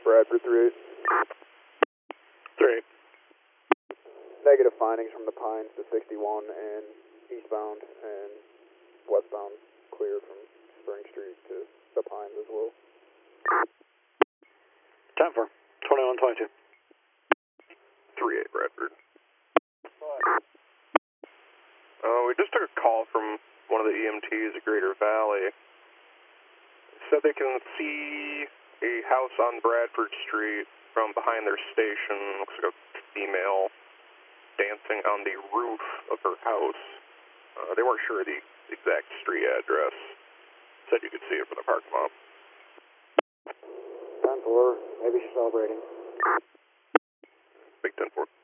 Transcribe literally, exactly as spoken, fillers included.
Bradford three eight. three eight. Negative findings from the Pines to sixty-one and eastbound and westbound clear from Spring Street to the Pines as well. ten four. twenty-one twenty-two. three eight Bradford. Uh, we just took a call from one of the E M Ts at Greater Valley. Said they can see a house on Bradford Street from behind their station. Looks like a female dancing on the roof of her house. Uh, they weren't sure the exact street address. Said you could see it from the parking lot. ten four, maybe she's celebrating. Big ten four.